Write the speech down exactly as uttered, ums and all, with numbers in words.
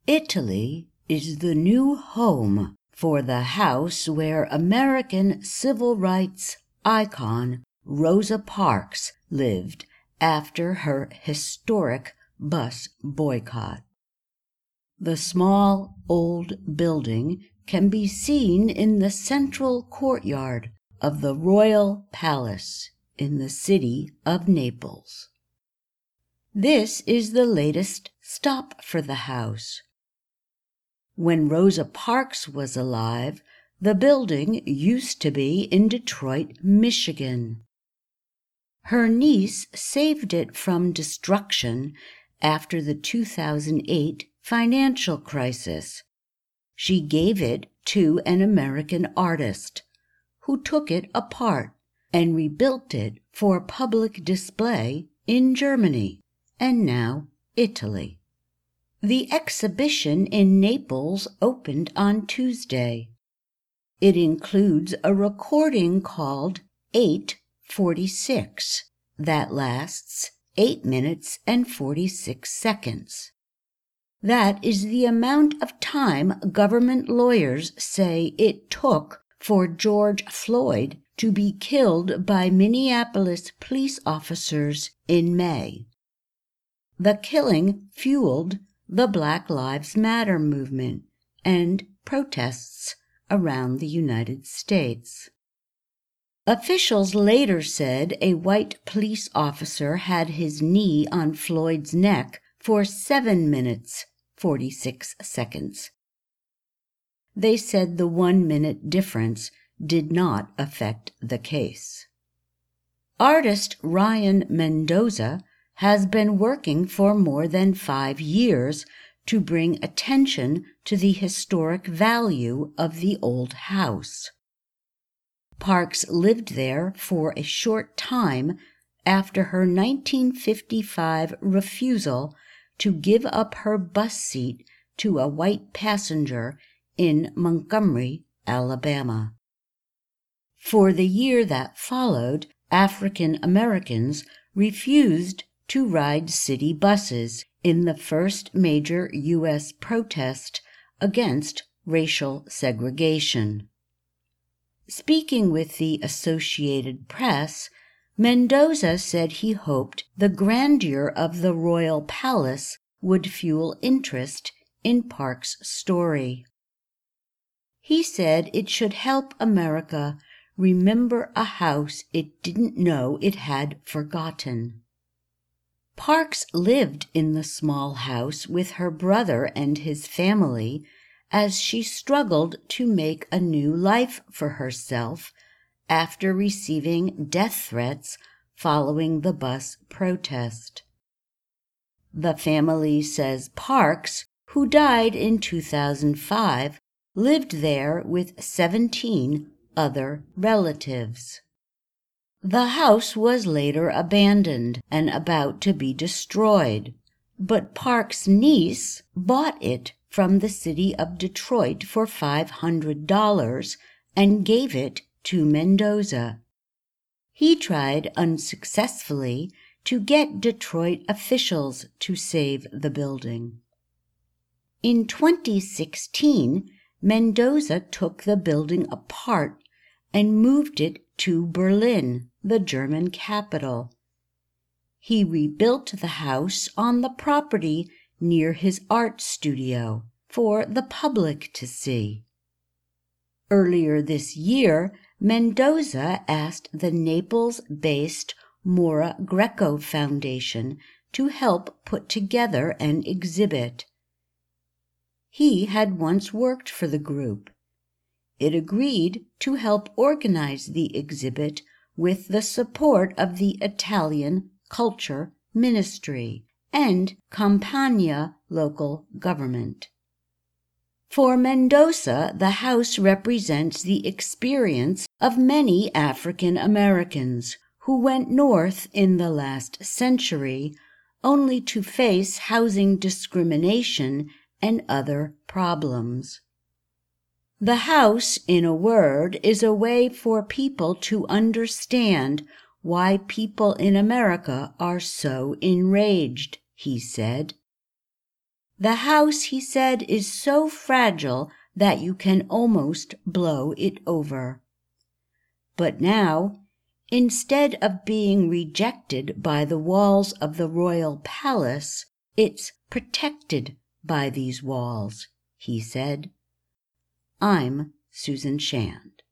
Italy is the new home for the house where American civil rights icon Rosa Parks lived after her historic bus boycott. The small, old building can be seen in the central courtyard of the Royal Palace in the city of Naples. This is the latest stop for the house. When Rosa Parks was alive, the building used to be in Detroit, Michigan. Her niece saved it from destruction after the two thousand eight financial crisis. She gave it to an American artist, who took it apart and rebuilt it for public display in Germany and now Italy. The exhibition in Naples opened on Tuesday. It includes a recording called eight forty-six that lasts eight minutes and forty-six seconds. That is the amount of time government lawyers say it took for George Floyd to be killed by Minneapolis police officers in May. The killing fueled the Black Lives Matter movement and protests around the United States. Officials later said a white police officer had his knee on Floyd's neck for seven minutes, forty-six seconds. They said the one-minute difference did not affect the case. Artist Ryan Mendoza has been working for more than five years to bring attention to the historic value of the old house. Parks lived there for a short time after her nineteen fifty-five refusal to give up her bus seat to a white passenger in Montgomery, Alabama. For the year that followed, African Americans refused to ride city buses in the first major U S protest against racial segregation. Speaking with the Associated Press, Mendoza said he hoped the grandeur of the Royal Palace would fuel interest in Parks' story. He said it should help America remember a house it didn't know it had forgotten. Parks lived in the small house with her brother and his family as she struggled to make a new life for herself after receiving death threats following the bus protest. The family says Parks, who died in two thousand five, lived there with seventeen other relatives. The house was later abandoned and about to be destroyed, but Parks' niece bought it from the city of Detroit for five hundred dollars and gave it to Mendoza. He tried unsuccessfully to get Detroit officials to save the building. In twenty sixteen, Mendoza took the building apart and moved it to Berlin, the German capital. He rebuilt the house on the property near his art studio for the public to see. Earlier this year, Mendoza asked the Naples-based Mora Greco Foundation to help put together an exhibit. He had once worked for the group. It agreed to help organize the exhibit with the support of the Italian Culture Ministry and Campania local government. For Mendoza, the house represents the experience of many African Americans who went north in the last century only to face housing discrimination and other problems. The house, in a word, is a way for people to understand why people in America are so enraged, he said. The house, he said, is so fragile that you can almost blow it over. But now, instead of being rejected by the walls of the royal palace, it's protected by these walls, he said. I'm Susan Shand.